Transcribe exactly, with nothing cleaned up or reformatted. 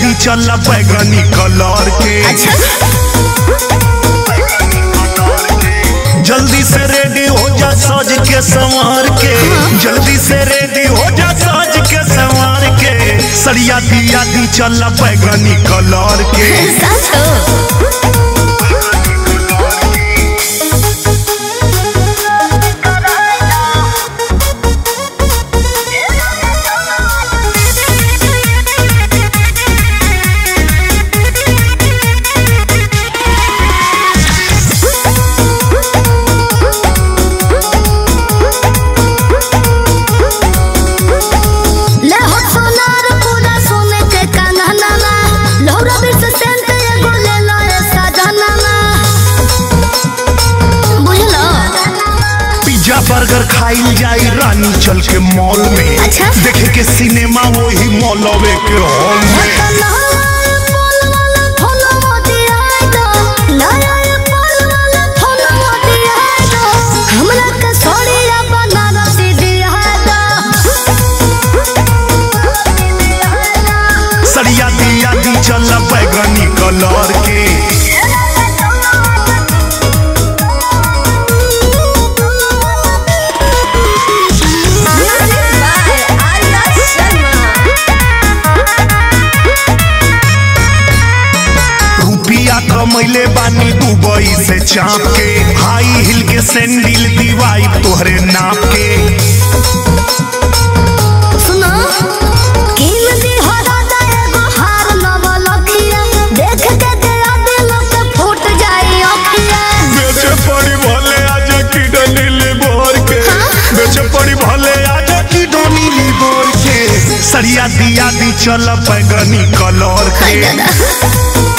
दी चल बैगनी कलर के। अच्छा जल्दी से रेडी हो जा सज के संवार के, जल्दी से रेडी हो जा सज के संवार के। सरिया दिया दी चल बैगनी कलर के। बर्गर खाइल जाई रानी चल के मॉल में। अच्छा? देखे के सिनेमा वही मॉलवे के हॉल में। सरिया दिया दी चल बैगनी कलर के। कमैले बानी दुबई से चाप के, हाई हिल के सैंडल दीवाई तोहरे नाप के। सुनो किन दी हो दादा एगो हार नवल अखिया, देख के तेरा दिल के फूट जाई अखिया। बेचे पड़ी भले आजा की डनीली बोर के, बेचे पड़ी भले आजा की डनीली बोर के। सरिया दिया दी चल बैगनी कलर के।